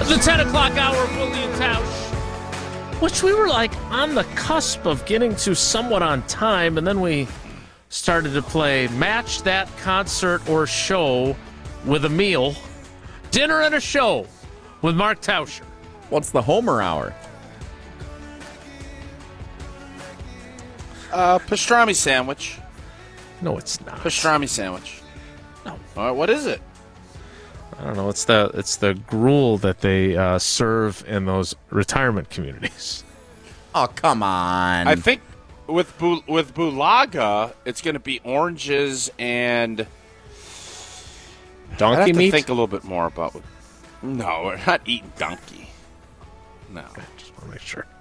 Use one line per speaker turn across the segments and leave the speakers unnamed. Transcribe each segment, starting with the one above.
The 10 o'clock hour of Willie and Tausch, which we were like on the cusp of getting to somewhat on time, and then we started to play Match That Concert or Show with a meal, dinner and a show with Mark Tauscher.
What's the Homer Hour?
Pastrami sandwich.
No, it's not.
Pastrami sandwich.
No.
All right, what is it?
I don't know. It's the gruel that they serve in those retirement communities.
Oh, come on.
I think with Bulaga, it's going to be oranges and
Donkey
I have
meat?
to think a little bit more about it. No, we're not eating donkey. No.
I just want to make sure.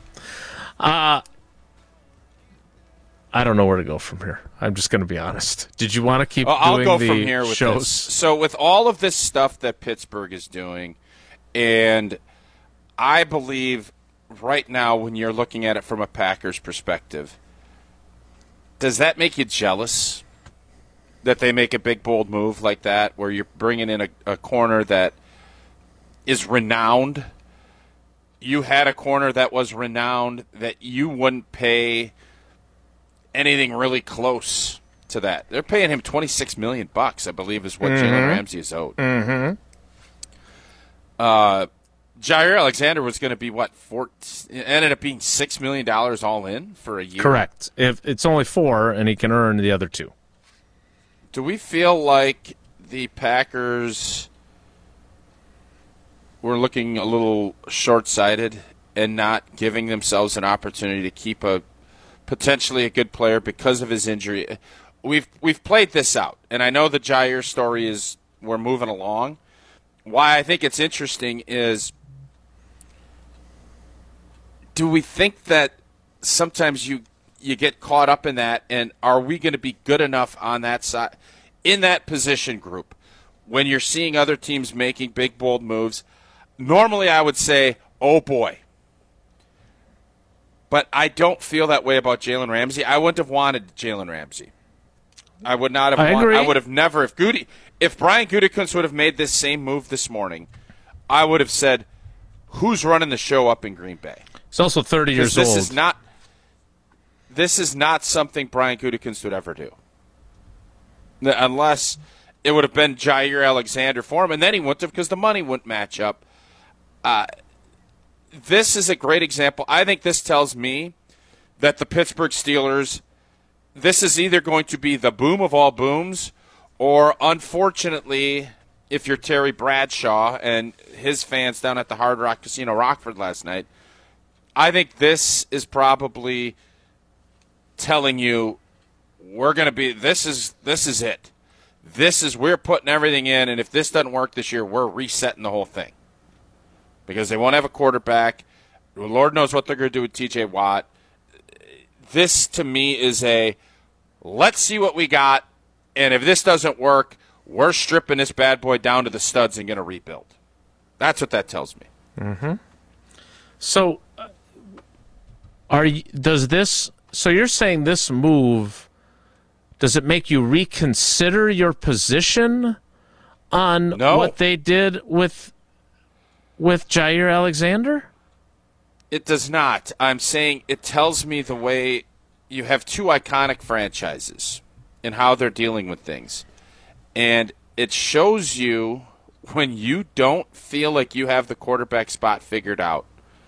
I don't know where to go from here. I'm just going to be honest. Did you want to keep doing
I'll go
the
from here with
shows?
this. So with all of this stuff that Pittsburgh is doing, and I believe right now when you're looking at it from a Packers perspective, does that make you jealous that they make a big, bold move like that where you're bringing in a corner that is renowned? You had a corner that was renowned that you wouldn't pay anything really close to that. They're paying him $26 million, I believe, is what Jalen Ramsey is owed. Jair Alexander was going to be it ended up being $6 million all in for a year.
Correct. If it's only 4, and he can earn the other 2.
Do we feel like the Packers were looking a little short-sighted and not giving themselves an opportunity to keep potentially a good player because of his injury? We've played this out, and I know the Jair story is we're moving along. Why I think it's interesting is, do we think that sometimes you get caught up in that, and are we going to be good enough on that side, in that position group, when you're seeing other teams making big, bold moves? Normally I would say, oh boy. But I don't feel that way about Jalen Ramsey. I wouldn't have wanted Jalen Ramsey. I would not have. I would have never. If Brian Gutekunst would have made this same move this morning, I would have said, "Who's running the show up in Green Bay?"
He's also 30 years old.
This is not something Brian Gutekunst would ever do, unless it would have been Jair Alexander for him, and then he wouldn't have because the money wouldn't match up. This is a great example. I think this tells me that the Pittsburgh Steelers, this is either going to be the boom of all booms, or unfortunately, if you're Terry Bradshaw and his fans down at the Hard Rock Casino Rockford last night, I think this is probably telling you we're going to be, this is it. We're putting everything in, and if this doesn't work this year, we're resetting the whole thing. Because they won't have a quarterback. Lord knows what they're going to do with T.J. Watt. This, to me, is let's see what we got, and if this doesn't work, we're stripping this bad boy down to the studs and going to rebuild. That's what that tells me.
Mm-hmm. So, so you're saying this move, does it make you reconsider your position on what they did with Jair Alexander?
It does not. I'm saying it tells me the way you have two iconic franchises and how they're dealing with things. And it shows you when you don't feel like you have the quarterback spot figured out,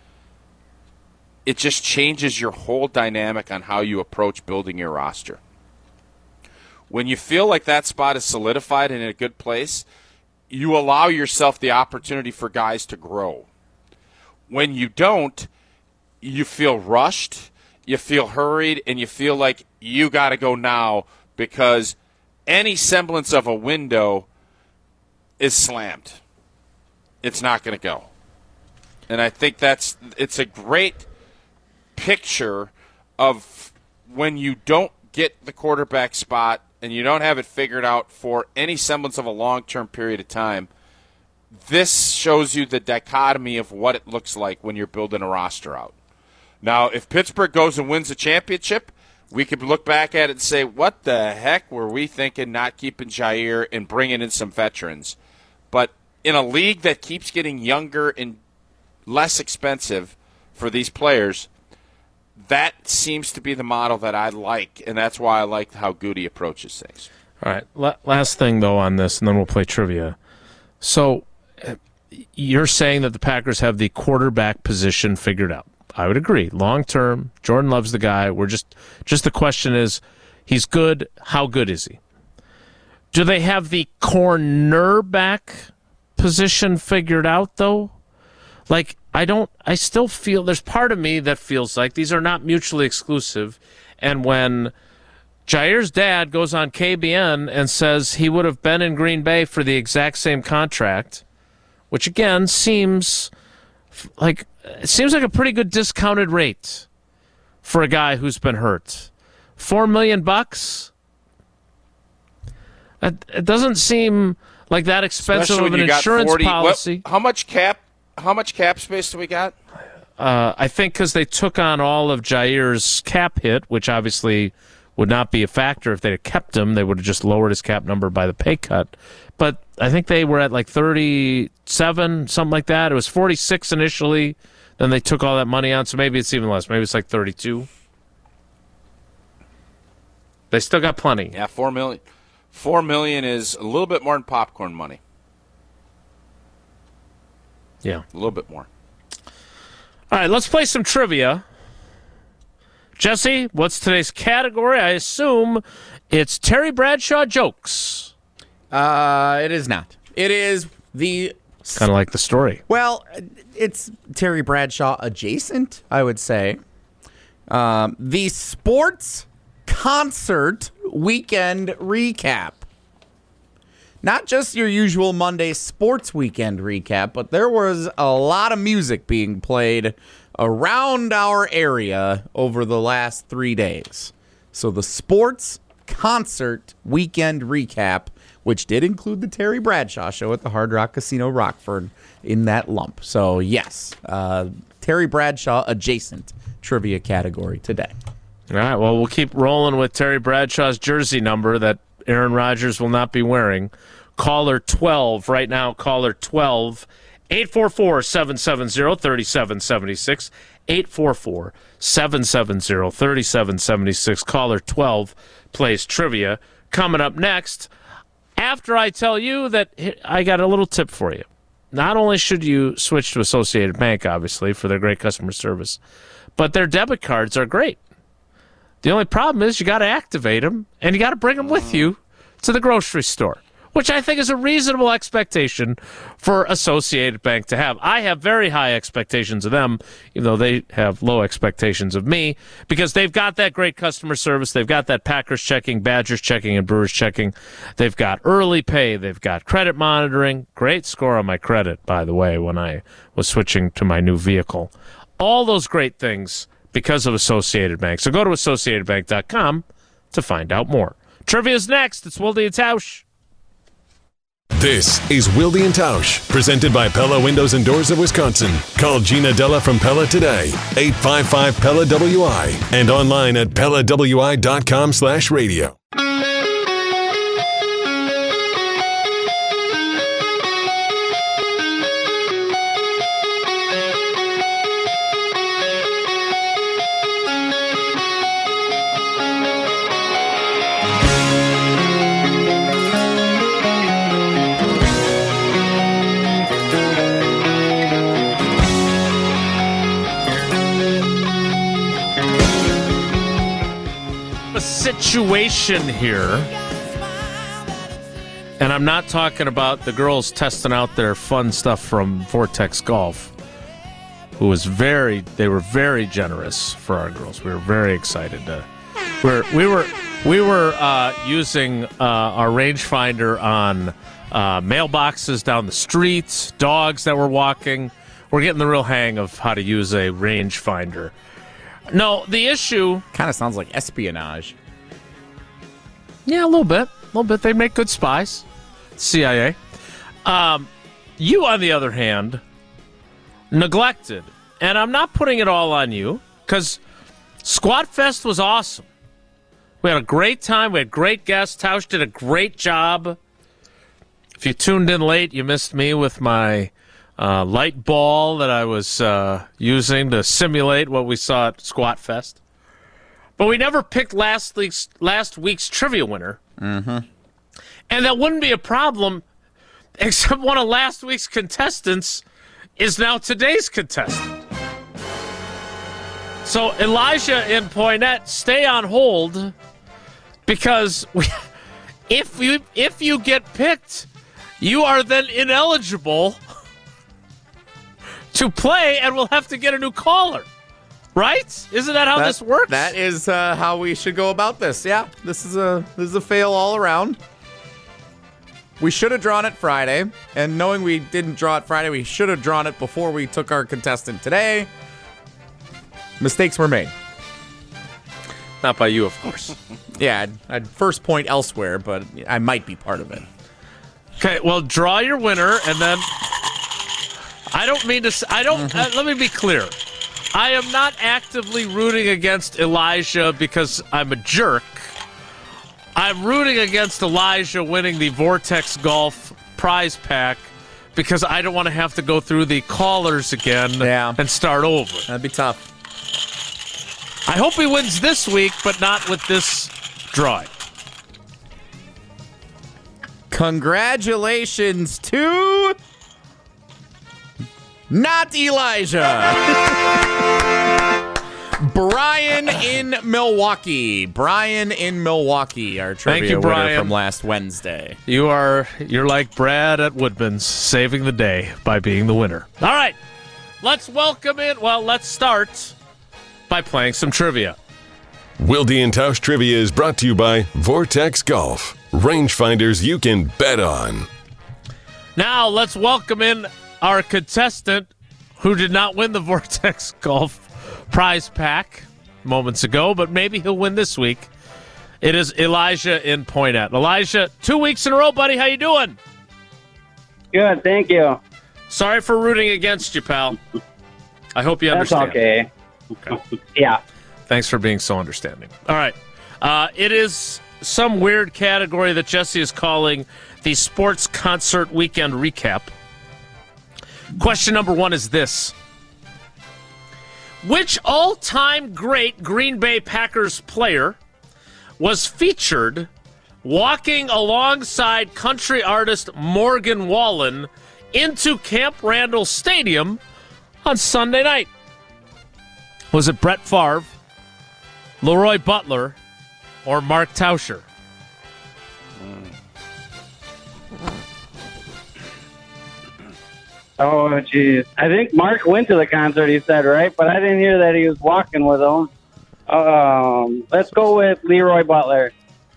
it just changes your whole dynamic on how you approach building your roster. When you feel like that spot is solidified and in a good place, you allow yourself the opportunity for guys to grow. When you don't, you feel rushed, you feel hurried, and you feel like you got to go now because any semblance of a window is slammed. It's not going to go. And I think it's a great picture of when you don't get the quarterback spot and you don't have it figured out for any semblance of a long-term period of time, this shows you the dichotomy of what it looks like when you're building a roster out. Now, if Pittsburgh goes and wins the championship, we could look back at it and say, what the heck were we thinking not keeping Jair and bringing in some veterans? But in a league that keeps getting younger and less expensive for these players, that seems to be the model that I like, and that's why I like how Goody approaches things.
All right, last thing, though, on this, and then we'll play trivia. So you're saying that the Packers have the quarterback position figured out. I would agree. Long term, Jordan loves the guy. We're just the question is, he's good. How good is he? Do they have the cornerback position figured out, though? Like, I still feel, there's part of me that feels like these are not mutually exclusive. And when Jair's dad goes on KBN and says he would have been in Green Bay for the exact same contract, which again seems like a pretty good discounted rate for a guy who's been hurt. $4 million? It doesn't seem like that expensive of an insurance policy.
How much cap space do we got?
I think because they took on all of Jair's cap hit, which obviously would not be a factor if they had kept him. They would have just lowered his cap number by the pay cut. But I think they were at like 37, something like that. It was 46 initially. Then they took all that money out, so maybe it's even less. Maybe it's like 32. They still got plenty.
Yeah, $4 million. $4 million is a little bit more than popcorn money.
Yeah.
A little bit more.
All right, let's play some trivia. Jesse, what's today's category? I assume it's Terry Bradshaw jokes.
It is not. It is the...
Kind of like the story.
Well, it's Terry Bradshaw adjacent, I would say. The sports concert weekend recap. Not just your usual Monday sports weekend recap, but there was a lot of music being played around our area over the last 3 days. So the sports concert weekend recap, which did include the Terry Bradshaw show at the Hard Rock Casino Rockford in that lump. So yes, Terry Bradshaw adjacent trivia category today.
All right, well, we'll keep rolling with Terry Bradshaw's jersey number that Aaron Rodgers will not be wearing. Caller 12 right now, caller 12, 844-770-3776, 844-770-3776. Caller 12 plays trivia. Coming up next, after I tell you that I got a little tip for you. Not only should you switch to Associated Bank, obviously, for their great customer service, but their debit cards are great. The only problem is you got to activate them, and you got to bring them with you to the grocery store, which I think is a reasonable expectation for Associated Bank to have. I have very high expectations of them, even though they have low expectations of me, because they've got that great customer service. They've got that Packers checking, Badgers checking, and Brewers checking. They've got early pay. They've got credit monitoring. Great score on my credit, by the way, when I was switching to my new vehicle. All those great things because of Associated Bank. So go to AssociatedBank.com to find out more. Trivia's next. It's Wilde and Tausch.
This is Wilde and Tausch, presented by Pella Windows and Doors of Wisconsin. Call Gina Della from Pella today, 855-PELLA-WI, and online at PellaWI.com/radio.
Situation here, and I'm not talking about the girls testing out their fun stuff from Vortex Golf, they were very generous for our girls. We were very excited to. We were using our rangefinder on mailboxes down the streets, dogs that were walking. We're getting the real hang of how to use a rangefinder. No, the issue
kind of sounds like espionage.
Yeah, a little bit. They make good spies. CIA. You, on the other hand, neglected. And I'm not putting it all on you, because Squat Fest was awesome. We had a great time. We had great guests. Tausch did a great job If you tuned in late, you missed me with my light ball that I was using to simulate what we saw at Squat Fest. But we never picked last week's trivia winner. Mm-hmm. And that wouldn't be a problem, except one of last week's contestants is now today's contestant. So Elijah and Poinette, stay on hold, because if you get picked, you are then ineligible to play, and we'll have to get a new caller. Right? Isn't that how this works?
That is how we should go about this. Yeah, this is a fail all around. We should have drawn it Friday, and knowing we didn't draw it Friday, we should have drawn it before we took our contestant today. Mistakes were made.
Not by you, of course.
Yeah, I'd first point elsewhere, but I might be part of it.
Okay, well, draw your winner, and then I don't mean to. Let me be clear. I am not actively rooting against Elijah because I'm a jerk. I'm rooting against Elijah winning the Vortex Golf prize pack because I don't want to have to go through the callers again and start over.
That'd be tough.
I hope he wins this week, but not with this drawing.
Congratulations to not Elijah. Brian in Milwaukee. Brian in Milwaukee, our trivia winner from last Wednesday.
You're like Brad at Woodman's, saving the day by being the winner. All right, let's start by playing some trivia.
Wilde and Tausch Trivia is brought to you by Vortex Golf. Rangefinders you can bet on.
Now let's welcome in our contestant who did not win the Vortex Golf prize pack moments ago, but maybe he'll win this week. It is Elijah in Poinette. Elijah, 2 weeks in a row, buddy. How you doing?
Good, thank you.
Sorry for rooting against you, pal. I hope you understand.
That's okay. Yeah.
Thanks for being so understanding. All right. It is some weird category that Jesse is calling the Sports Concert Weekend Recap. Question number 1 is this. Which all-time great Green Bay Packers player was featured walking alongside country artist Morgan Wallen into Camp Randall Stadium on Sunday night? Was it Brett Favre, Leroy Butler, or Mark Tauscher?
Oh, geez. I think Mark went to the concert, he said, right? But I didn't hear that he was walking with them. Let's go with Leroy Butler.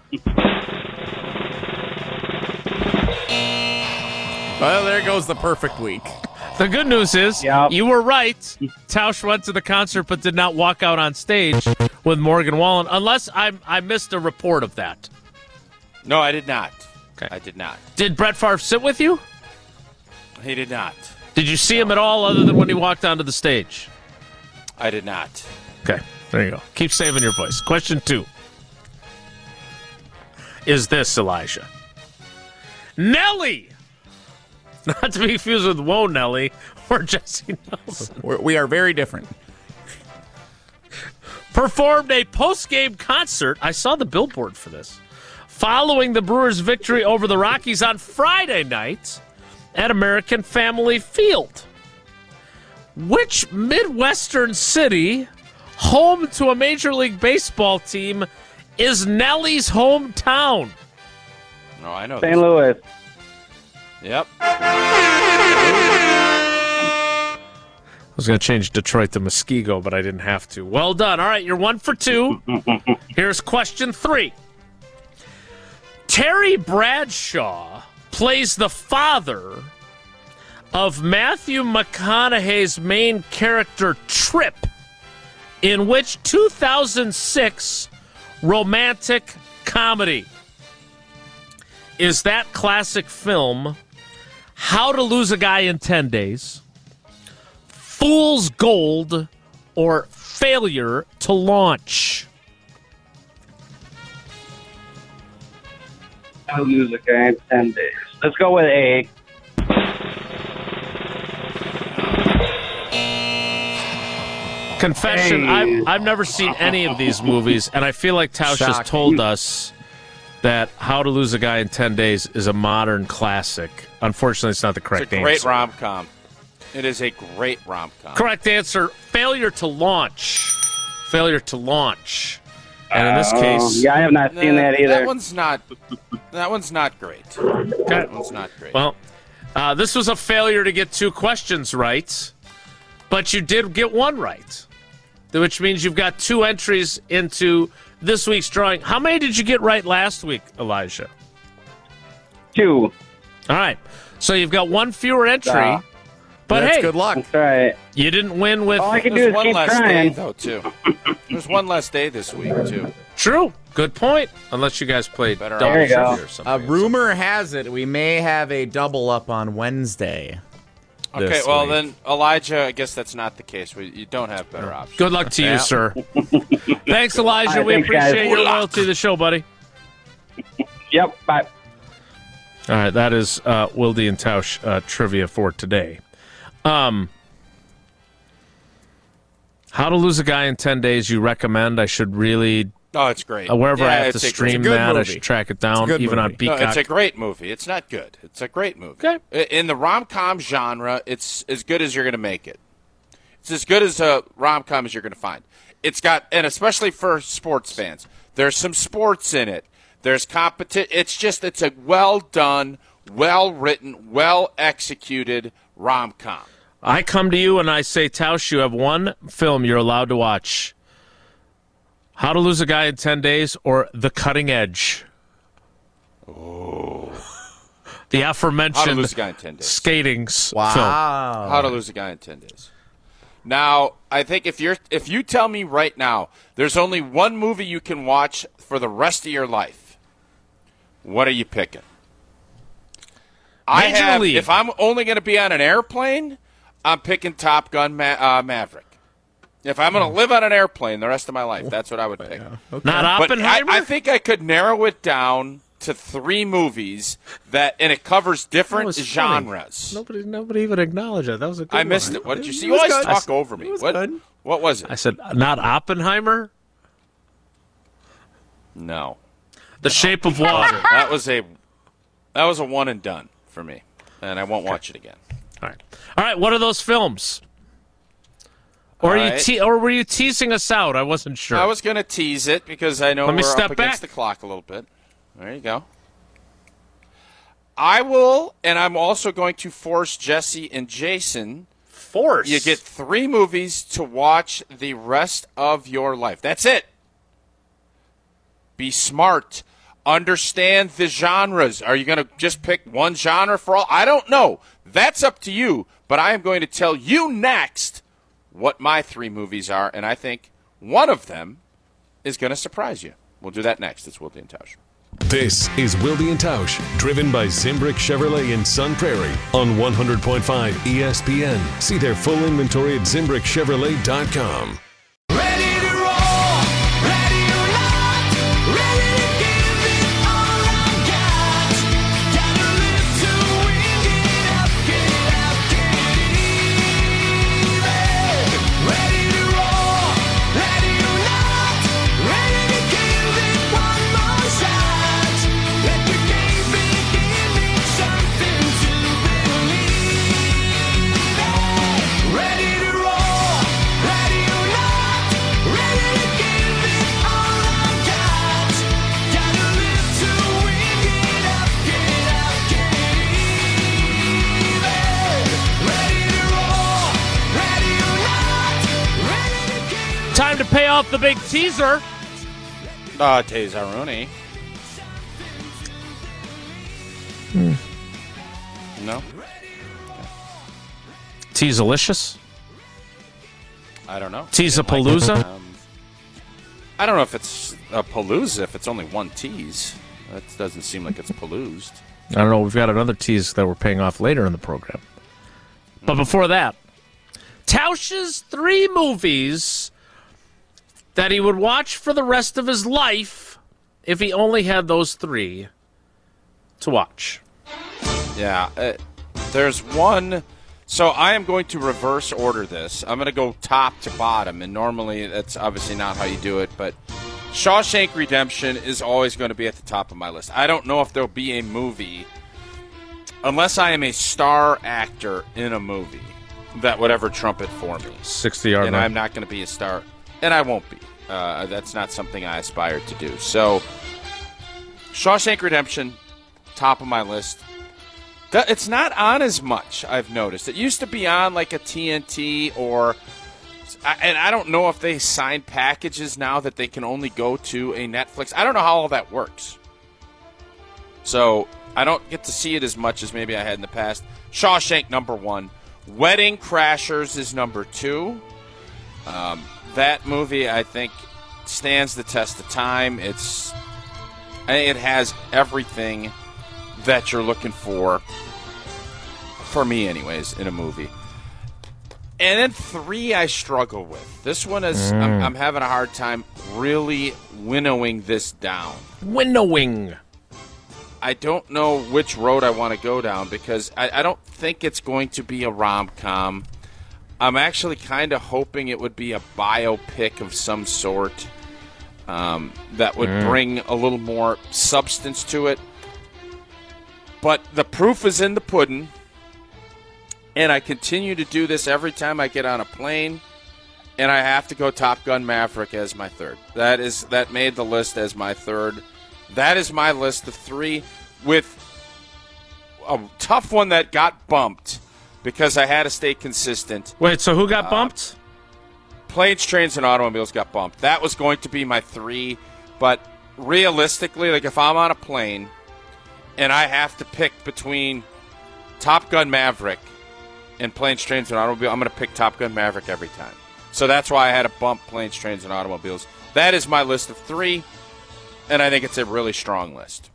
Well, there goes the perfect week.
The good news is you were right. Tausch went to the concert but did not walk out on stage with Morgan Wallen, unless I missed a report of that.
No, I did not.
Okay.
I did not.
Did Brett Favre sit with you?
He did not.
Did you see him at all other than when he walked onto the stage?
I did not.
Okay, there you go. Keep saving your voice. Question 2 is this, Elijah. Nelly, not to be confused with Whoa Nelly or Jesse Nelson,
We are very different.
performed a post-game concert. I saw the billboard for this. Following the Brewers' victory over the Rockies on Friday night at American Family Field. Which Midwestern city, home to a Major League Baseball team, is Nelly's hometown?
No, I know.
St. Louis.
Yep.
I was going to change Detroit to Muskego, but I didn't have to. Well done. All right, you're 1 for 2. Here's question 3. Terry Bradshaw plays the father of Matthew McConaughey's main character, Trip, in which 2006 romantic comedy? Is that classic film How to Lose a Guy in 10 Days, Fool's Gold, or Failure to Launch?
I'll lose a guy in 10 days. Let's go with A.
Confession,
Hey.
I've never seen any of these movies, and I feel like Tausch has
Shocking.
told us that How to Lose a Guy in 10 Days is a modern classic. Unfortunately, it's not the correct
It's a great
answer.
rom-com. It is a great rom-com.
Correct answer, failure to launch. Failure to launch. And in this case...
Yeah, I have not seen that either.
That one's not great.
Okay.
That one's not great.
Well, this was a failure to get 2 questions right, but you did get 1 right, which means you've got 2 entries into this week's drawing. How many did you get right last week, Elijah?
2.
All right. So you've got 1 fewer entry, but
That's
hey,
good luck.
That's right.
you didn't win with...
All I can do
There's
is
one
keep
less day,
trying.
though, too. There's one less day this week, too.
True. Good point. Unless you guys played
Better
double
There you go.
trivia or something.
Rumor has it we may have a double up on Wednesday.
Okay,
this
well,
week.
then, Elijah, I guess that's not the case. You don't have better options.
Good luck to you, sir. Thanks, Elijah.
All right,
We
thanks, guys.
appreciate your loyalty to the show, buddy.
Yep, bye.
All right, that is Wilde and Tausch trivia for today. How to Lose a Guy in 10 Days, you recommend I should really,
Oh, it's great.
wherever I
Yeah,
have to
it's a
stream
good
that, I
movie.
should track it
It's a
down,
good
even on
movie.
No,
Peacock.
it's a great movie. It's not good. It's a great movie.
Okay.
In the rom-com genre, it's as good as you're going to make it. It's as good as a rom-com as you're going to find. It's got, and especially for sports fans, there's some sports in it. There's competition. It's a well-done, well-written, well-executed rom-com.
I come to you and I say, Tausch, you have 1 film you're allowed to watch. How to Lose a Guy in 10 Days or The Cutting Edge. Oh. The
How to
aforementioned
Lose a Guy in 10 Days.
skating film.
Wow.
How to Lose a Guy in 10 Days. Now, I think if you tell me right now there's only 1 movie you can watch for the rest of your life, what are you picking?
Major League.
If I'm only going to be on an airplane, I'm picking Top Gun Maverick. If I'm going to live on an airplane the rest of my life, that's what I would pick.
Not
But
Oppenheimer?
I think I could narrow it down to 3 movies and it covers
That
different
was funny.
genres.
Nobody even acknowledged it. That was a good
I missed
one.
it. What did you see?
It
You
was
always
good.
talk over me.
It was
What?
good.
What was it?
I said, not Oppenheimer?
No.
The Shape of Water.
That was a one and done for me, and I won't watch it again.
All right. What are those films? Or
All right.
or were you teasing us out? I wasn't sure.
I was going to tease it because I know
Let me
we're
step
up against
back.
the clock a little bit. There you go. I will, and I'm also going to force Jesse and Jason.
Force.
You get 3 movies to watch the rest of your life. That's it. Be smart. Understand the genres. Are you going to just pick one genre for all? I don't know. That's up to you. But I am going to tell you next what my 3 movies are, and I think one of them is going to surprise you. We'll do that next. It's Wilde and Tausch.
This is Wilde and Tausch, driven by Zimbrick Chevrolet in Sun Prairie on 100.5 ESPN. See their full inventory at ZimbrickChevrolet.com.
Ready to roll, ready or not, ready to give it all I got. Gotta live to win, get up, get even. Ready to roll, ready or not, ready to give it one more shot. Let the game begin, need something to believe in. Ready to roll, ready or not, ready to give it all I got. Gotta live to win, get up, get even. Ready to roll, ready or not, ready to give
Time to pay off the big teaser.
Taser Rooney. No?
Teasalicious.
I don't know.
Teasapalooza.
I don't know if it's a palooza if it's only one tease. That doesn't seem like it's paloozed.
I don't know. We've got another tease that we're paying off later in the program. But before that, Tausch's 3 movies that he would watch for the rest of his life if he only had those 3 to watch.
Yeah. There's one. So I am going to reverse order this. I'm going to go top to bottom, and normally that's obviously not how you do it, but Shawshank Redemption is always going to be at the top of my list. I don't know if there'll be a movie, unless I am a star actor in a movie, that would ever trump it for me.
60-yard
And
line.
I'm not going to be a star, and I won't be. That's not something I aspire to do. So Shawshank Redemption, top of my list. It's not on as much, I've noticed. It used to be on like a TNT and I don't know if they sign packages now that they can only go to a Netflix. I don't know how all that works. So I don't get to see it as much as maybe I had in the past. Shawshank, number 1. Wedding Crashers is number 2. That movie, I think, stands the test of time. It has everything that you're looking for me anyways, in a movie. And then 3 I struggle with. This one is, I'm having a hard time really winnowing this down.
Winnowing.
I don't know which road I want to go down because I don't think it's going to be a rom-com. I'm actually kind of hoping it would be a biopic of some sort that would bring a little more substance to it. But the proof is in the pudding, and I continue to do this every time I get on a plane, and I have to go Top Gun Maverick as my third. That made the list as my third. That is my list of 3, with a tough one that got bumped because I had to stay consistent.
Wait, so who got bumped?
Planes, Trains, and Automobiles got bumped. That was going to be my 3, but realistically, like if I'm on a plane and I have to pick between Top Gun Maverick and Planes, Trains, and Automobiles, I'm going to pick Top Gun Maverick every time. So that's why I had to bump Planes, Trains, and Automobiles. That is my list of 3, and I think it's a really strong list.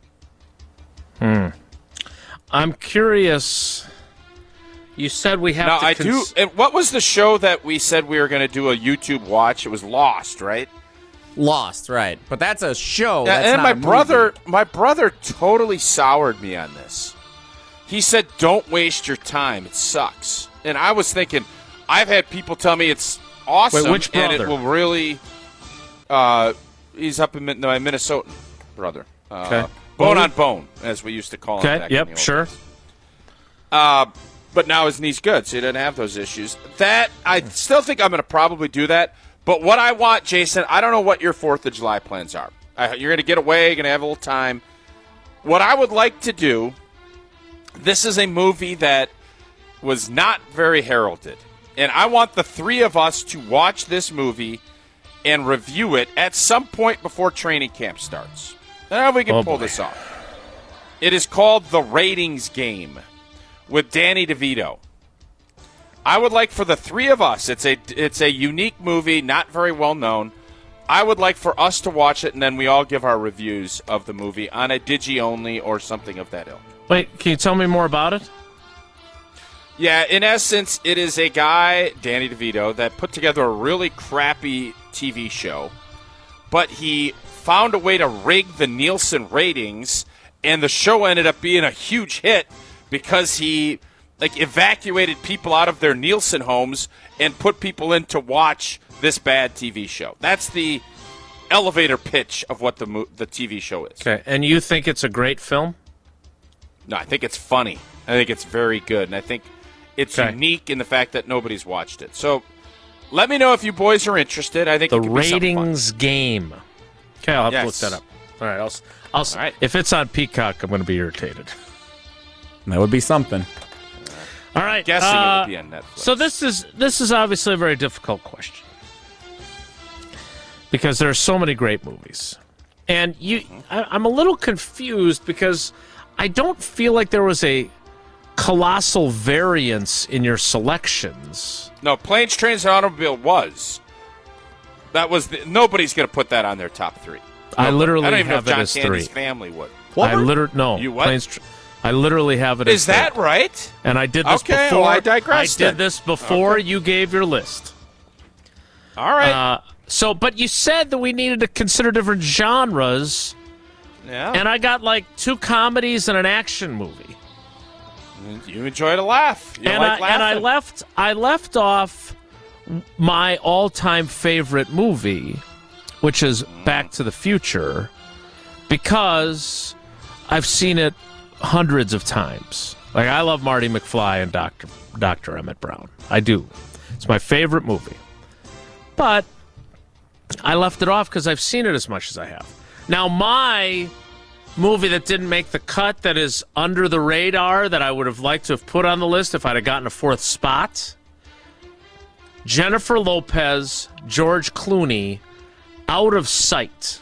I'm curious. You said we have
Now,
to...
I do. And what was the show that we said we were going to do a YouTube watch? It was Lost, right?
Lost, right? But that's a show.
Yeah,
That's
and
not
my
a movie.
my brother totally soured me on this. He said, "Don't waste your time. It sucks." And I was thinking, I've had people tell me it's awesome.
Wait, which
and it
brother?
will really. He's up in my Minnesotan brother.
Okay.
Bone on bone, as we used to call him.
Okay,
back in the
yep,
old
sure.
days. But now his knee's good, so he doesn't have those issues. That I still think I'm going to probably do that. But what I want, Jason, I don't know what your 4th of July plans are. You're going to get away, you're going to have a little time. What I would like to do, this is a movie that was not very heralded. And I want the 3 of us to watch this movie and review it at some point before training camp starts. Now we can pull this off. It is called The Ratings Game with Danny DeVito. I would like for the 3 of us, it's a unique movie, not very well known. I would like for us to watch it, and then we all give our reviews of the movie on a digi-only or something of that ilk.
Wait, can you tell me more about it?
Yeah, in essence, it is a guy, Danny DeVito, that put together a really crappy TV show, but he found a way to rig the Nielsen ratings, and the show ended up being a huge hit because he evacuated people out of their Nielsen homes and put people in to watch this bad TV show. That's the elevator pitch of what the TV show is.
Okay, and you think it's a great film?
No, I think it's funny. I think it's very good, and I think it's unique in the fact that nobody's watched it. So let me know if you boys are interested. I think
The
it could be something fun.
Ratings Game. Okay, I'll have to look
Yes.
that up. All right, I'll
All right.
if it's on Peacock, I'm going to be irritated.
That would be something.
All right,
Guessing it would be on Netflix.
So this is obviously a very difficult question because there are so many great movies, and I'm a little confused because I don't feel like there was a colossal variance in your selections.
No, Planes, Trains, and Automobile was. That was nobody's going to put that on their top 3.
I literally
I don't even know
have
if
it
John
as
Candy's
3.
family would.
I literally no.
You what?
I literally have it as
Is that
3.
right?
And I did this
Okay,
before.
well, I digress
did
then.
this before you gave your list.
All right.
But you said that we needed to consider different genres,
yeah.
and I got like 2 comedies and an action movie.
You enjoyed a laugh. You
and
like laughing.
I left off my all-time favorite movie, which is Back to the Future, because I've seen it hundreds of times. Like, I love Marty McFly and Dr. Emmett Brown. I do. It's my favorite movie. But I left it off because I've seen it as much as I have. Now, my movie that didn't make the cut, that is under the radar, that I would have liked to have put on the list if I'd have gotten a fourth spot, Jennifer Lopez, George Clooney, Out of Sight,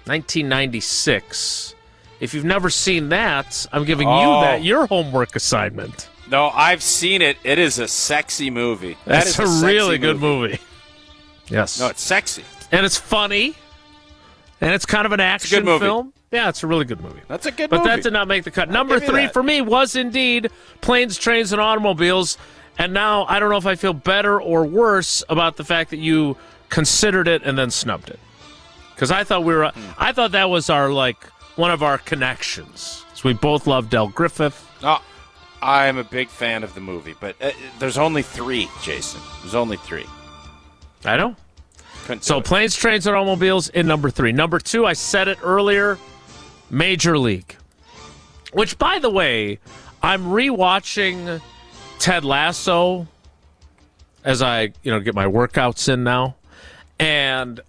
1996. If you've never seen that, I'm giving you that your homework assignment.
No, I've seen it. It is a sexy movie.
That's
That is
a really
sexy
good movie. Yes.
No, it's sexy.
And it's funny. And it's kind of an action
movie.
film. Yeah, it's a really good movie.
That's a good
But
movie.
that did not make the cut. Number
give you
3
that.
for me was indeed Planes, Trains, and Automobiles. And now I don't know if I feel better or worse about the fact that you considered it and then snubbed it. Because I thought I thought that was our one of our connections. So we both love Del Griffith.
No, I'm a big fan of the movie, but there's only 3, Jason. There's only 3.
I know.
Couldn't
So
do it.
Planes, Trains, and Automobiles in number 3. Number 2, I said it earlier, Major League. Which, by the way, I'm rewatching Ted Lasso as I get my workouts in now. And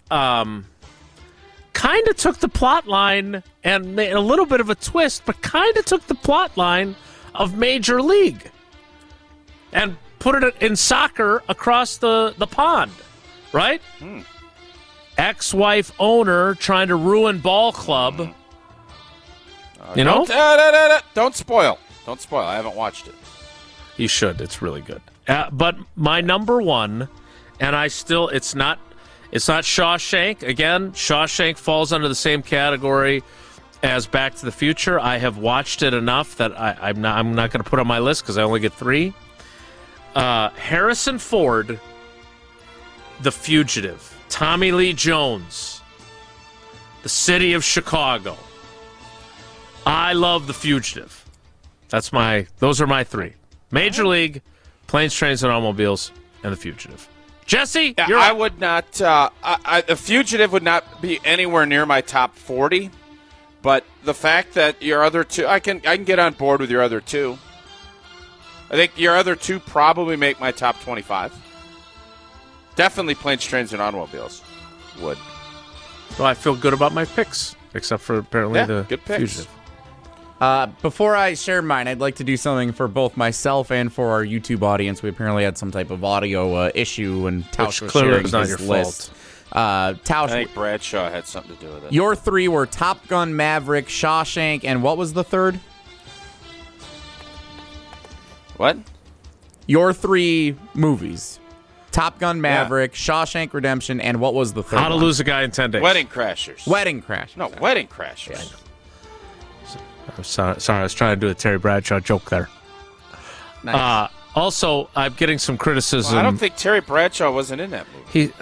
kind of took the plot line and made a little bit of a twist, but kind of took the plot line of Major League and put it in soccer across the pond, right? Ex-wife owner trying to ruin ball club. You know?
Don't spoil. Don't spoil. I haven't watched it.
You should. It's really good. But my number 1, and it's not Shawshank. Again, Shawshank falls under the same category as Back to the Future. I have watched it enough that I'm not going to put it on my list because I only get 3. Harrison Ford, The Fugitive. Tommy Lee Jones, The City of Chicago. I love The Fugitive. Those are my 3. Major League, Planes, Trains, and Automobiles, and The Fugitive. Jesse, you're
I
up.
would not. The Fugitive would not be anywhere near my top 40. But the fact that your other 2, I can get on board with your other 2. I think your other 2 probably make my top 25. Definitely Planes, Trains, and Automobiles would.
Well, I feel good about my picks, except for apparently the
good picks.
Fugitive.
Before I share mine, I'd like to do something for both myself and for our YouTube audience. We apparently had some type of audio issue, and Tausch was
clearly
sharing
was not
his
your
list.
I
Tausch,
think Bradshaw had something to do with it.
your 3 were Top Gun, Maverick, Shawshank, and what was the third?
What?
Your 3 movies. Top Gun, Maverick, Shawshank Redemption, and what was the third
How to
one?
Lose a Guy in 10 Days.
Wedding Crashers.
Wedding Crash.
No, Wedding Crashers.
I'm sorry, I was trying to do a Terry Bradshaw joke there.
Nice.
Also, I'm getting some criticism.
Well, I don't think Terry Bradshaw wasn't in that movie.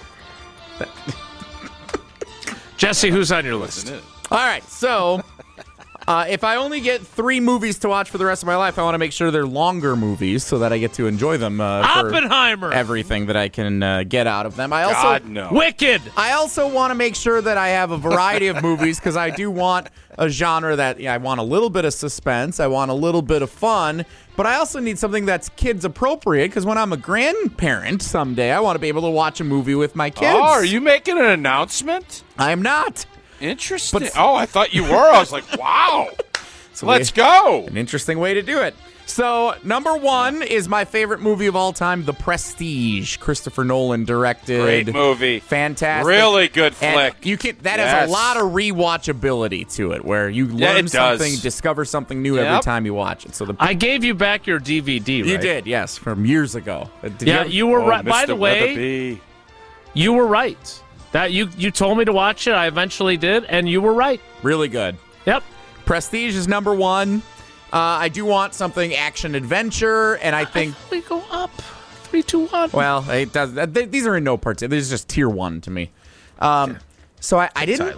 Jesse, who's on your list?
Wasn't it?
All right, so if I only get 3 movies to watch for the rest of my life, I want to make sure they're longer movies so that I get to enjoy them for
Oppenheimer.
everything that I can get out of them. I also
God, no.
Wicked.
I also want to make sure that I have a variety of movies because I do want a genre that I want a little bit of suspense, I want a little bit of fun, but I also need something that's kids appropriate because when I'm a grandparent someday, I want to be able to watch a movie with my kids.
Oh, are you making an announcement?
I'm not.
Interesting.
But-
I thought you were. I was like, wow. Let's go.
An interesting way to do it. So, number 1 is my favorite movie of all time, The Prestige. Christopher Nolan directed.
Great movie.
Fantastic.
Really good
And
flick.
you can has
Yes.
a lot of rewatchability to it, where you
Yeah,
learn
it does.
something, discover something new every
Yep.
time you watch it. So
I gave you back your DVD, right?
you did, yes, from years ago. Did
Yeah, you were
Oh,
right. By
Mr.
the way,
Weatherby.
you were right. That you told me to watch it. I eventually did, and you were right.
Really good.
Yep.
Prestige is number 1. I do want something action adventure, and I think.
We go up 3, 2, 1.
Well, it does. These are in no parts. This is just tier 1 to me. So I didn't.
Tyler.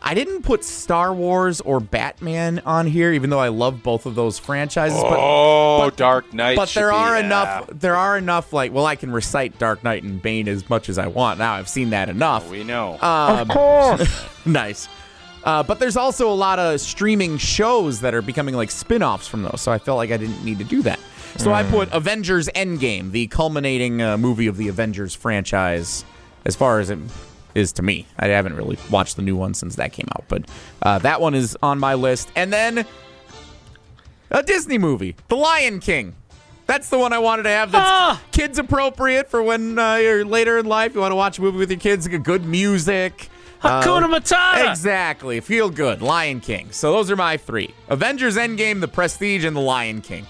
I didn't put Star Wars or Batman on here, even though I love both of those franchises. But
Dark Knight.
But there
should
are
be,
enough. There are enough. Like, well, I can recite Dark Knight and Bane as much as I want. Now I've seen that enough.
We know.
Of course.
Nice. But there's also a lot of streaming shows that are becoming like spin-offs from those, so I felt like I didn't need to do that. So I put Avengers Endgame, the culminating movie of the Avengers franchise, as far as it is to me. I haven't really watched the new one since that came out, but that one is on my list. And then a Disney movie, The Lion King. That's the one I wanted to have that's kids appropriate for when you're later in life. You want to watch a movie with your kids, get good music.
Hakuna Matata.
Exactly. Feel good. Lion King. So those are my three. Avengers Endgame, The Prestige, and The Lion King.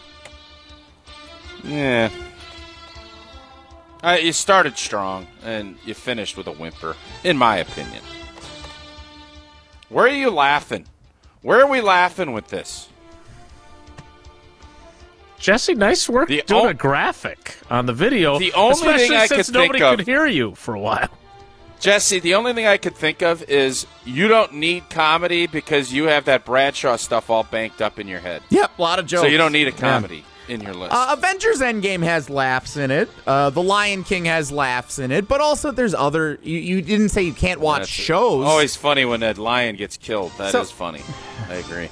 Yeah. You started strong, and you finished with a whimper, in my opinion. Where are you laughing? Where are we laughing with this?
Jesse, nice work doing a graphic on the video.
The only
especially
thing I
since
could
nobody
think of,
could hear you for a while.
Jesse, the only thing I could think of is you don't need comedy because you have that Bradshaw stuff all banked up in your head.
Yep, a lot of jokes.
So you don't need a comedy in your list.
Avengers Endgame has laughs in it. The Lion King has laughs in it. But also there's other... You didn't say you can't watch shows.
Always funny when that lion gets killed. That is funny. I agree.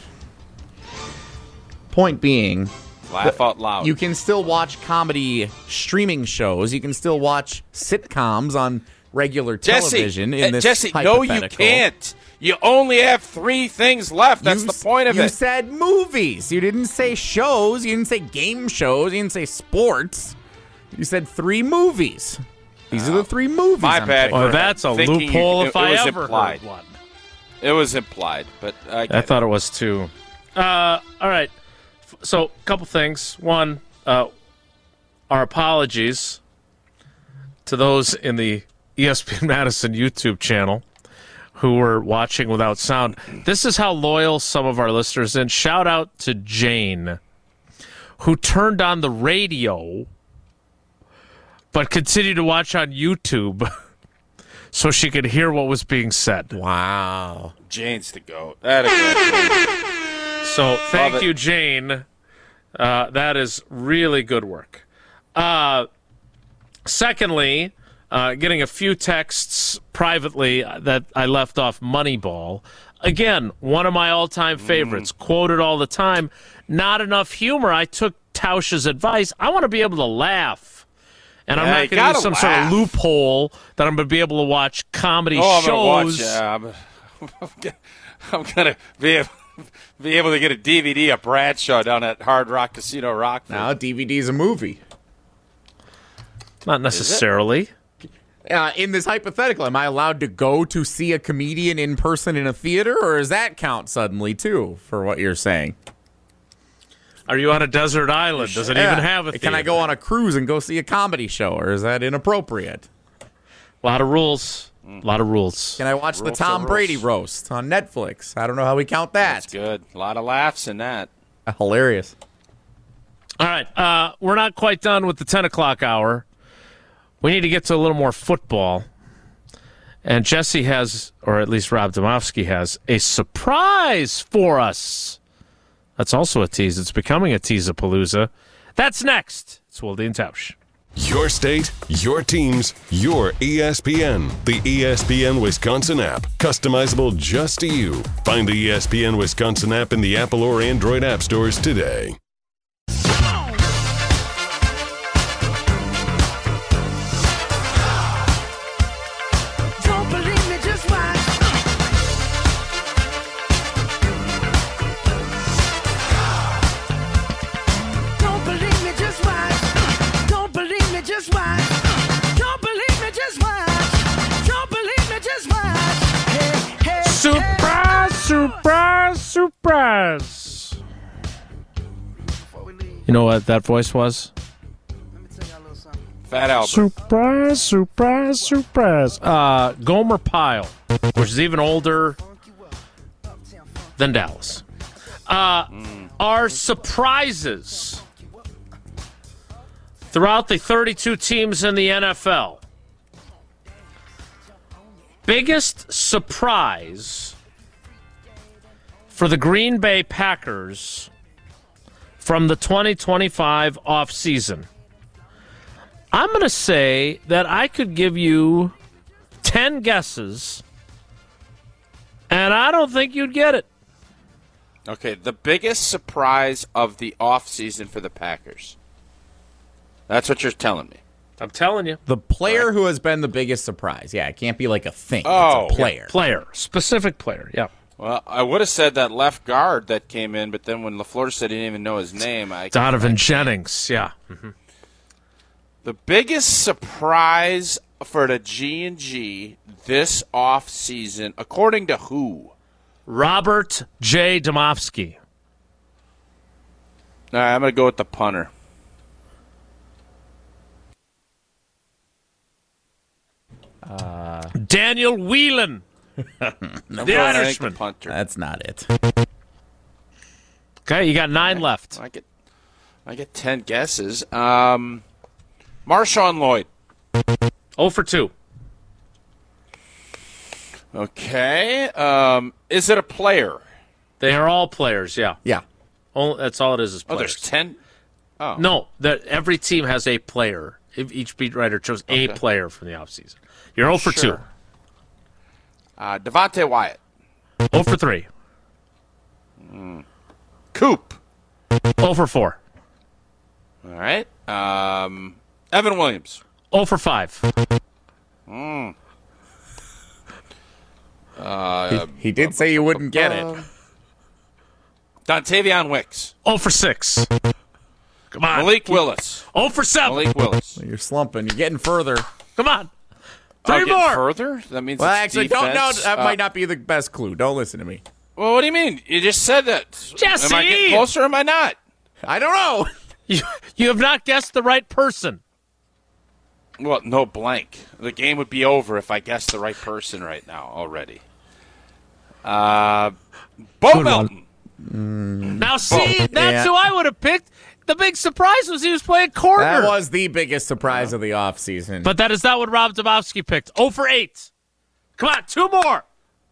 Point being...
Laugh out loud.
You can still watch comedy streaming shows. You can still watch sitcoms on regular television. In this
Jesse, no, you can't. You only have 3 things left. That's the point of it.
You said movies. You didn't say shows. You didn't say game shows. You didn't say sports. You said 3 movies. These are the 3 movies.
My bad.
Well, that's a loophole if I ever
implied.
heard one.
It was implied, but
I thought it was too. All right. So, a couple things. One, our apologies to those in the ESPN Madison YouTube channel who were watching without sound. This is how loyal some of our listeners are. Shout out to Jane, who turned on the radio but continued to watch on YouTube so she could hear what was being said.
Wow.
Jane's the GOAT. That is
so thank you, Jane. That is really good work. Secondly, getting a few texts privately that I left off Moneyball. Again, one of my all-time favorites, quoted all the time. Not enough humor. I took Tausch's advice. I want to be able to laugh. And I'm not going to use some sort of loophole that I'm going to be able to watch comedy shows.
I'm going to be able to get a DVD of Bradshaw down at Hard Rock Casino Rockford.
Now, DVD's a movie.
Not necessarily.
In this hypothetical, am I allowed to go to see a comedian in person in a theater, or does that count suddenly, too, for what you're saying?
Are you on a desert island? Does it even have a theater?
Can I go on a cruise and go see a comedy show, or is that inappropriate?
A lot of rules. A lot of rules.
Can I watch the Tom Brady roast on Netflix? I don't know how we count that.
That's good. A lot of laughs in that.
Hilarious.
All right. We're not quite done with the 10 o'clock hour. We need to get to a little more football. And Jesse has, or at least Rob Domofsky has, a surprise for us. That's also a tease. It's becoming a tease-a-palooza. That's next. It's Wilde and Tausch.
Your state, your teams, your ESPN. The ESPN Wisconsin app. Customizable just to you. Find the ESPN Wisconsin app in the Apple or Android app stores today.
Don't believe me, just watch. Don't believe me, just watch. Don't believe me, just watch. Don't believe me, just watch. Don't believe me, just watch. Hey, hey,
Surprise, surprise, surprise. You know what that voice was?
Fat Albert.
Surprise, surprise, surprise. Gomer Pyle, which is even older than Dallas. Are surprises throughout the 32 teams in the NFL. Biggest surprise for the Green Bay Packers from the 2025 offseason? I'm going to say that I could give you 10 guesses, and I don't think you'd get it.
Okay, the biggest surprise of the offseason for the Packers. That's what you're telling me.
I'm telling you.
The player who has been the biggest surprise. Yeah, it can't be like a thing.
Oh,
it's a player.
Player. Specific player, yeah.
Well, I would have said that left guard that came in, but then when LaFleur said he didn't even know his name,
Donovan Jennings, yeah.
The biggest surprise for the G&G this offseason, according to who?
Robert J. Domofsky.
All right, I'm going to go with the punter.
Daniel Whelan. The
I think the
Irishman.
punter.
That's not it.
Okay, you got 9 left.
I get 10 guesses. Marshawn Lloyd.
0 for 2.
Okay. Is it a player?
They are all players, yeah.
Yeah.
That's all it is
Oh,
players.
there's 10? Oh.
No, every team has a player. Each beat writer chose a player from the offseason. You're 0 for 2.
Devontae Wyatt.
0 for 3.
Coop.
0 for 4.
All right. Evan Williams.
0 for 5.
He did say you wouldn't get it.
Dontavion Wicks.
0 for 6. Come on.
Malik Willis.
0 for 7.
Malik Willis.
You're slumping. You're getting further.
Come on.
Oh,
3
getting
more.
further? That means
Well,
it's
actually, don't. No,
defense?
that might not be the best clue. Don't listen to me.
Well, what do you mean? You just said that.
Jesse!
Am I getting closer or am I not?
I don't know.
You have not guessed the right person.
Well, no blank. The game would be over if I guessed the right person right now already. Bo Melton.
Now, see, that's
Yeah.
who I would have picked. The big surprise was he was playing corner.
That was the biggest surprise of the offseason.
But that is not what Rob Domofsky picked. 0 for 8. Come on, 2 more.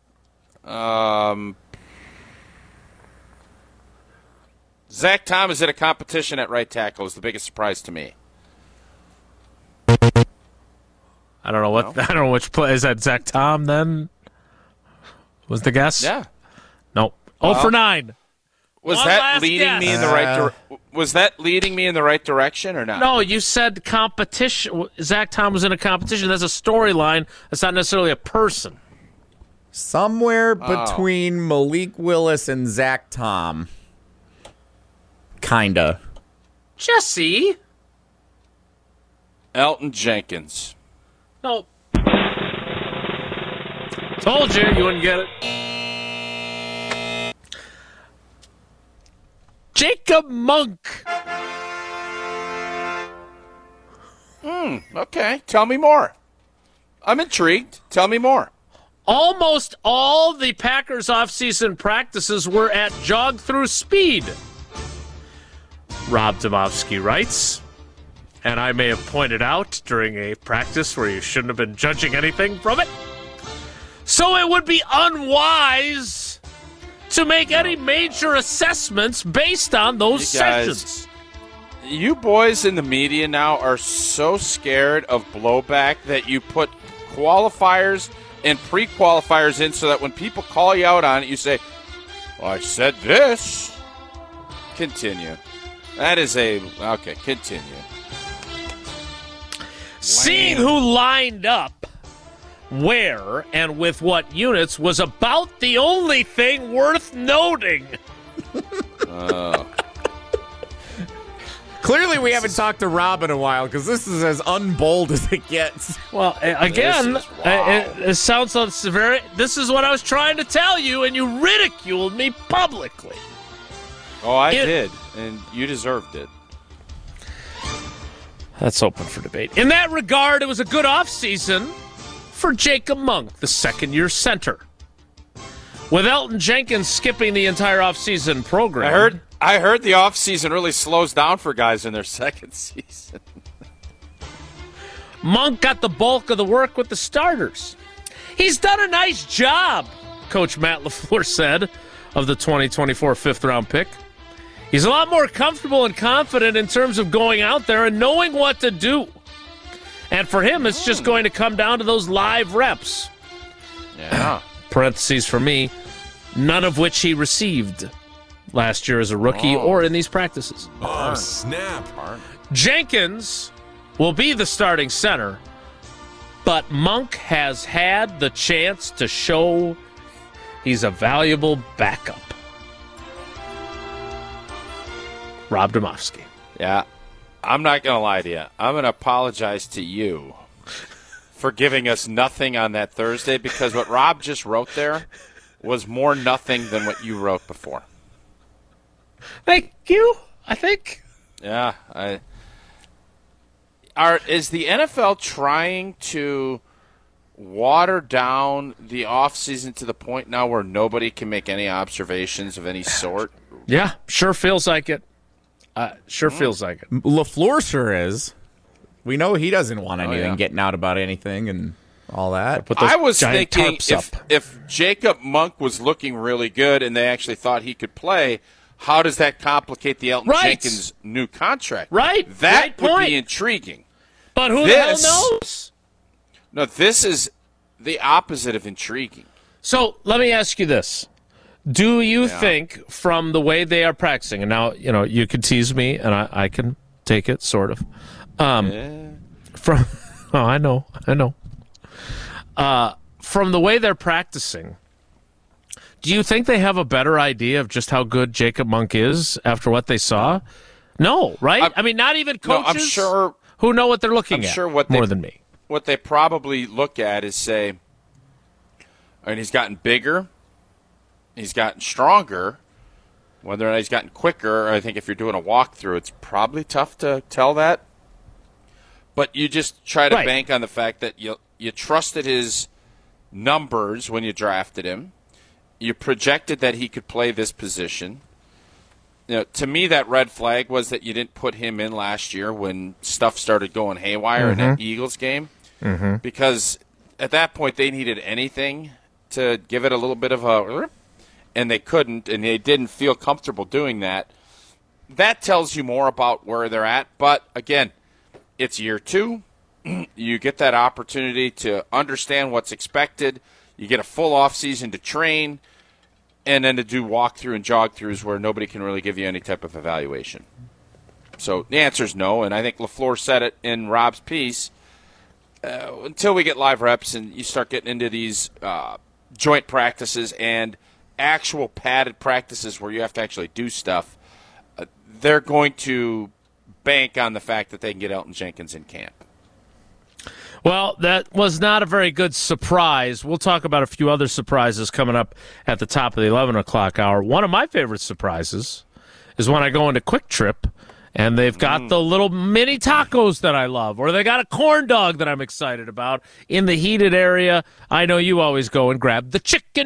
Zach Thomas at a competition at right tackle is the biggest surprise to me.
I don't know what. I don't know which play is that. Zach Tom then was the guess.
Yeah.
No. 0 for 9.
Was
One
that
last
leading
guess.
me in the right Was that leading me in the right direction or not?
No, you said competition. Zach Tom was in a competition. That's a storyline. That's not necessarily a person.
Somewhere between Malik Willis and Zach Tom. Kinda.
Jesse.
Elton Jenkins.
No. Told you wouldn't get it. Jacob Monk.
Okay, tell me more. I'm intrigued. Tell me more.
Almost all the Packers offseason practices were at jog through speed. Rob Domofsky writes, and I may have pointed out during a practice where you shouldn't have been judging anything from it. So it would be unwise to make any major assessments based on those
You guys-
sessions.
You boys in the media now are so scared of blowback that you put qualifiers and pre-qualifiers in so that when people call you out on it, you say, well, I said this. Continue. That is okay, continue.
Seeing who lined up where and with what units was about the only thing worth noting.
Clearly, we haven't talked to Rob in a while because this is as unbold as it gets.
Well, again,
This is- wow.
it sounds like very. This is what I was trying to tell you, and you ridiculed me publicly.
Oh, I
It-
did, and you deserved it.
That's open for debate. In that regard, it was a good offseason for Jacob Monk, the second-year center. With Elton Jenkins skipping the entire offseason program.
I heard the offseason really slows down for guys in their second season.
Monk got the bulk of the work with the starters. He's done a nice job, Coach Matt LaFleur said, of the 2024 fifth-round pick. He's a lot more comfortable and confident in terms of going out there and knowing what to do. And for him, it's just going to come down to those live reps.
Yeah.
Parentheses for me, none of which he received last year as a rookie or in these practices.
Oh, snap.
Jenkins will be the starting center, but Monk has had the chance to show he's a valuable backup. Rob Domofsky.
Yeah. I'm not going to lie to you. I'm going to apologize to you for giving us nothing on that Thursday because what Rob just wrote there was more nothing than what you wrote before.
Thank you, I think.
Yeah. Is the NFL trying to water down the offseason to the point now where nobody can make any observations of any sort?
Yeah, sure feels like it. Feels like it.
LaFleur sure is. We know he doesn't want anything
yeah.
getting out about anything and all that.
Put those
I was
giant
thinking
tarps up.
if Jacob Monk was looking really good and they actually thought he could play, how does that complicate the Elton
Right.
Jenkins new contract?
Right.
That
Right
would
point.
be intriguing.
But who
This-
the hell knows?
No, this is the opposite of intriguing.
So let me ask you this. Do you think from the way they are practicing, and now, you can tease me and I can take it, sort of. I know. From the way they're practicing, do you think they have a better idea of just how good Jacob Monk is after what they saw? No, right? I mean, not even
No,
coaches
I'm sure
who know what they're looking
I'm
at
sure what
more
they-
than me.
what they probably look at is say, and he's gotten bigger, he's gotten stronger. Whether or not he's gotten quicker, I think if you're doing a walkthrough, it's probably tough to tell that. But you just try to
Right.
bank on the fact that you trusted his numbers when you drafted him. You projected that he could play this position. To me, that red flag was that you didn't put him in last year when stuff started going haywire in that Eagles game. Because at that point, they needed anything to give it a little bit of a... And they couldn't, and they didn't feel comfortable doing that. That tells you more about where they're at. But, again, it's year 2. You get that opportunity to understand what's expected. You get a full offseason to train, and then to do walkthrough and jog-throughs where nobody can really give you any type of evaluation. So the answer is no, and I think LaFleur said it in Rob's piece. Until we get live reps and you start getting into these joint practices and actual padded practices where you have to actually do stuff, they're going to bank on the fact that they can get Elton Jenkins in camp.
Well, that was not a very good surprise. We'll talk about a few other surprises coming up at the top of the 11 o'clock hour. One of my favorite surprises is when I go into Quick Trip and they've got the little mini tacos that I love, or they got a corn dog that I'm excited about in the heated area. I know you always go and grab the chicken.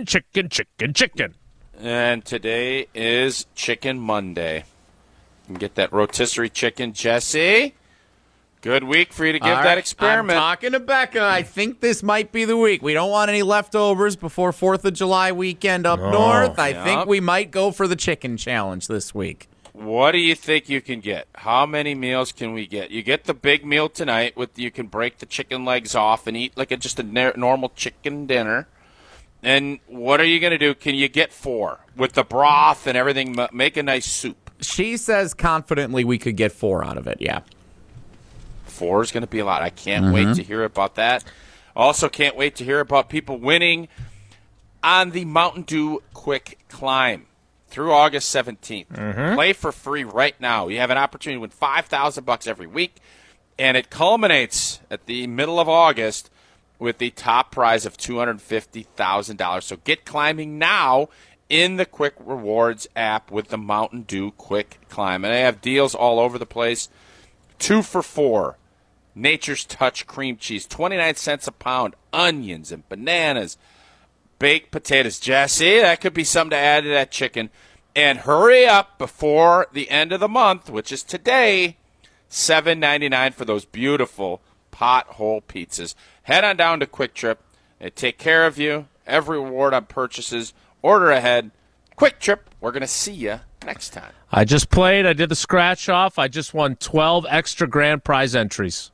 And today is Chicken Monday. You can get that rotisserie chicken. Jesse, good week for you to give
All
that
right,
experiment.
I'm talking to Becca. I think this might be the week. We don't want any leftovers before 4th of July weekend up north. I think we might go for the chicken challenge this week.
What do you think you can get? How many meals can we get? You get the big meal tonight. You can break the chicken legs off and eat like just a normal chicken dinner. And what are you going to do? Can you get 4 with the broth and everything? Make a nice soup.
She says confidently we could get 4 out of it, yeah.
4 is going to be a lot. I can't wait to hear about that. Also can't wait to hear about people winning on the Mountain Dew Quick Climb through August 17th. Play for free right now. You have an opportunity to win $5,000 every week, and it culminates at the middle of August with the top prize of $250,000. So get climbing now in the Quick Rewards app with the Mountain Dew Quick Climb. And they have deals all over the place. 2 for $4. Nature's Touch cream cheese, 29 cents a pound. Onions and bananas. Baked potatoes. Jesse, that could be something to add to that chicken. And hurry up before the end of the month, which is today, $7.99 for those beautiful pothole pizzas. Head on down to Quick Trip. They take care of you. Every reward on purchases. Order ahead. Quick Trip. We're going to see you next time.
I just played. I did the scratch off. I just won 12 extra grand prize entries.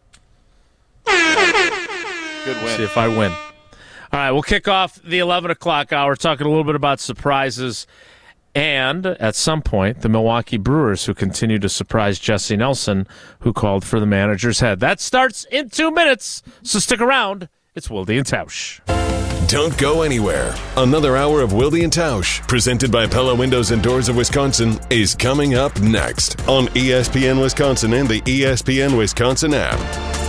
Good win.
See if I win. All right, we'll kick off the 11 o'clock hour talking a little bit about surprises. And at some point, the Milwaukee Brewers, who continue to surprise Jesse Nelson, who called for the manager's head. That starts in 2 minutes, so stick around. It's Wilde and Tausch.
Don't go anywhere. Another hour of Wilde and Tausch, presented by Pella Windows and Doors of Wisconsin, is coming up next on ESPN Wisconsin and the ESPN Wisconsin app.